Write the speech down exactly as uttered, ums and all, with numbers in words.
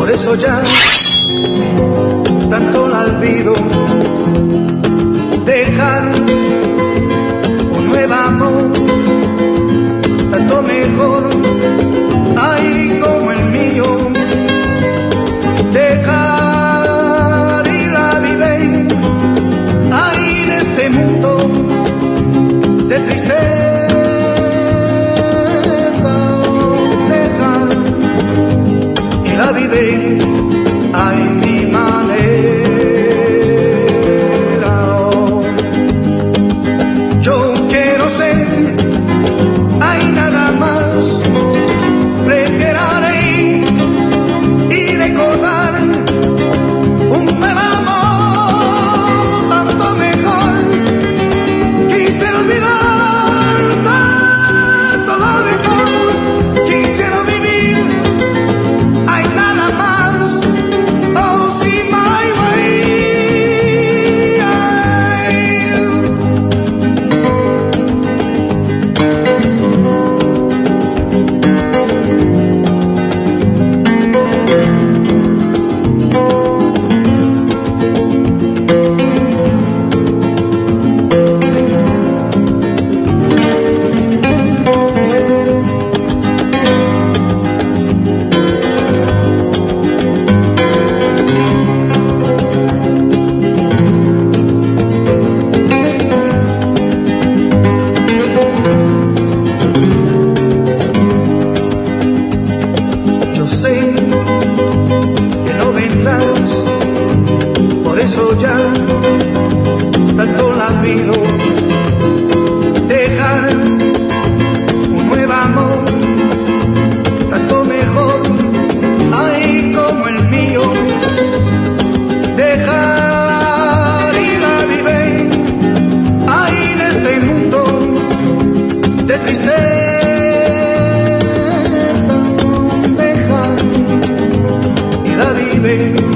por eso ya tanto la olvido. Dejar un nuevo amor, tanto mejor, ay, como el mío. Dejar y la vive, ay, en este mundo de tristeza. Dejar y la vive, ay, mi manera. Yo quiero ser, ay, nada más, preferiré y recordar un nuevo amor, tanto mejor. Quisiera olvidar tanto lo mejor, quisiera vivir, hay nada más. Oh, see my way. Yo sé que no vendrás, por eso ya tanto la olvido. Dejar un nuevo amor, tanto mejor, ay, como el mío. Dejar y la vive, ay, en este mundo de tristeza. Dejar y la vive,